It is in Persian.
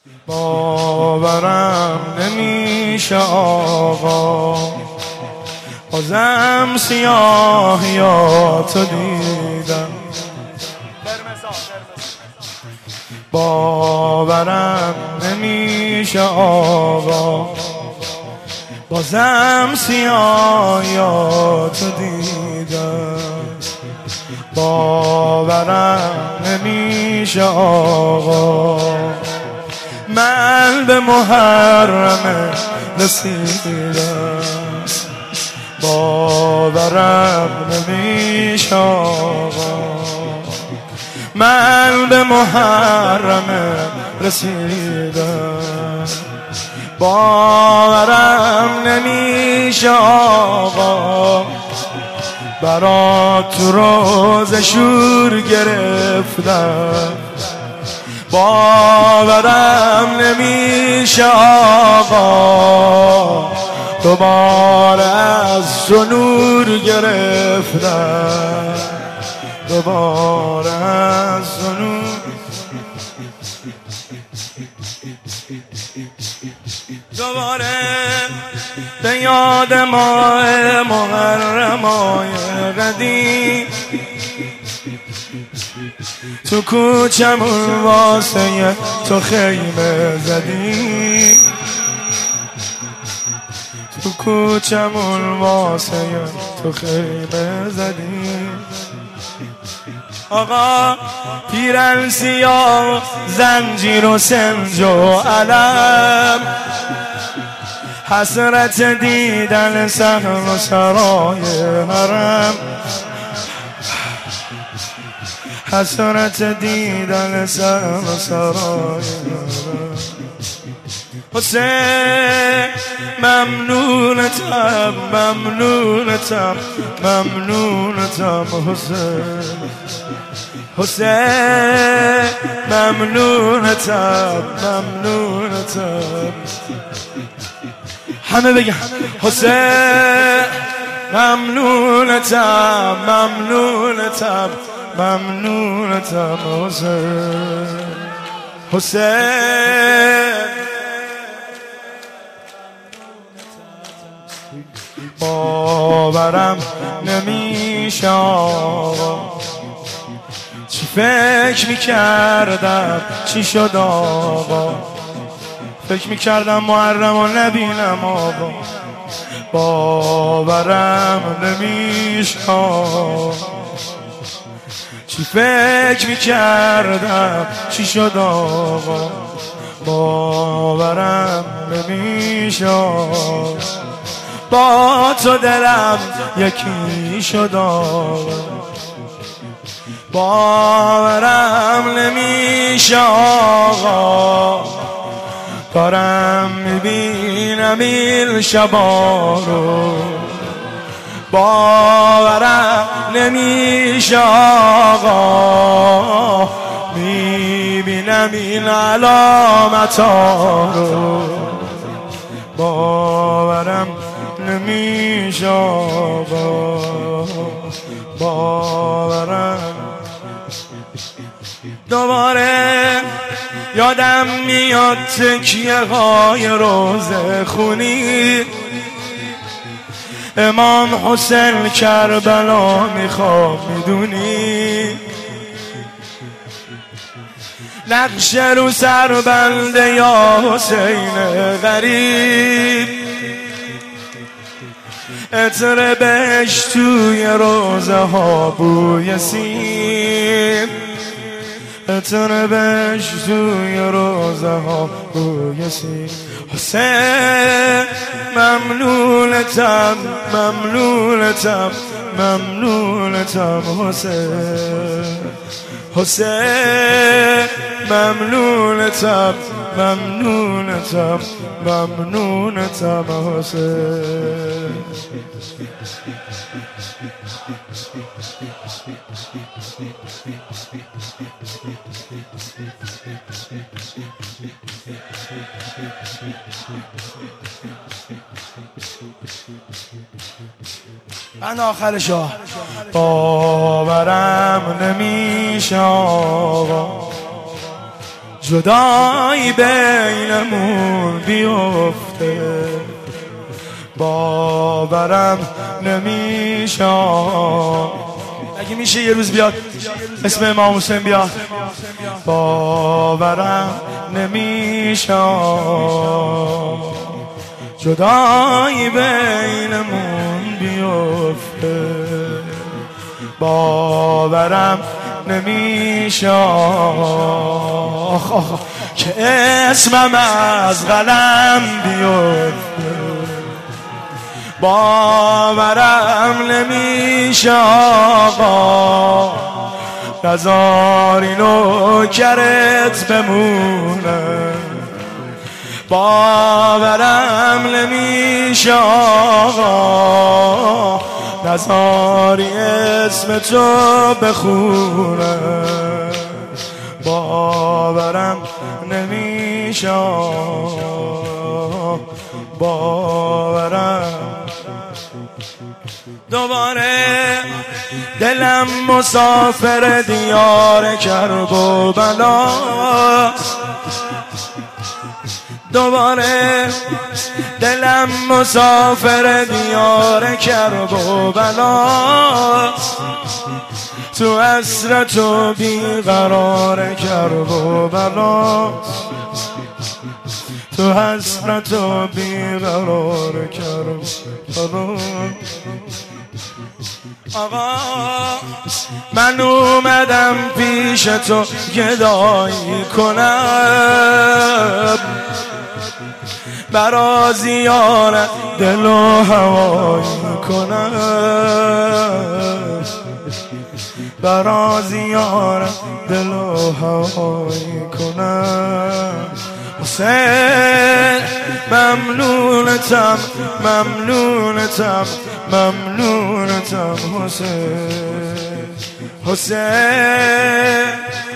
باورم نمیشه آقا، بازم سیاهیاتو دیدم. باورم نمیشه آقا، بازم سیاهیاتو دیدم. باورم نمیشه آقا، من به محرم رسیدم. باورم نمیشه آقا، من به محرم رسیدم. باورم نمیشه آقا، برات تو روز شور گرفتم. باورم نمیشه آقا، دوباره از تو نور گرفتم. دوباره از تو نور. دوباره به یاد ماه محرمای قدیم، تو کوچمون واسه تو خیمه زدیم. تو کوچمون واسه تو خیمه زدیم. آقا پیرن سیاه، زنجیر و سنج و علم، حسرت دیدن صحن و سرای حرم. حسرت دیدن صحن و سرای حرم. حسین ممنونتم، ممنونتم، ممنونتم حسین. حسین ممنونتم، ممنونتم. همه بگن حسین ممنونتم، ممنونتم، ممنونتم حسین. حسین باورم نمیشه آقا، چی فکر میکردم چی شد آقا. فکر میکردم محرم و نبینم آقا. باورم نمیشه آقا، چی فکر میکردم چی شد آقا. باورم نمیشه آقا، با تو دلم یکی شد آقا. باورم نمیشه آقا، دارم میبینم این شبا رو. باورم نمیشه آقا، میبینم این علامت ها رو. باورم نمیشه آقا، باورم. دوباره یادم میاد تکیه های روزه خونی، امام حسین کربلا میخوام میدونی. نقش رو سر بنده یا حسین غریب، عطر بهش توی روزه ها بوی سیب. عطر بهش توی روزه ها بوی سیب. حسین ممنونتم، ممنونتم، ممنونتم حسین. حسین ممنونتم، ممنونتم، ممنونتم حسین. من آخرشو باورم نمیشه آقا، جدایی بینمون بیفته باورم نمیشه. اگه میشه یه روز بیاد اسم امام حسین بیاد. باورم نمیشه جدایی بینمون بیفته باورم نمیشه که اسمم از قلم بیفته باورم نمیشه آقا نذاری نوکرت بمونه باورم نمیشه آقا نذاری اسم تو بخونه باورم نمیشه باورم. دوباره دلم مسافر دیار کرب و بلا دوباره دلم مسافر دیار کرب و بلا تو حسرت و بیقرار کرب و بلا تو حسرت و بیقرار کرب و بلا. آقا من اومدم پیش تو گدایی کنم برا زیارت دل و هوایی کنم برا زیارت دل و هوایی کنم. حسین ممنونتم ممنونتم ممنونتم حسین حسین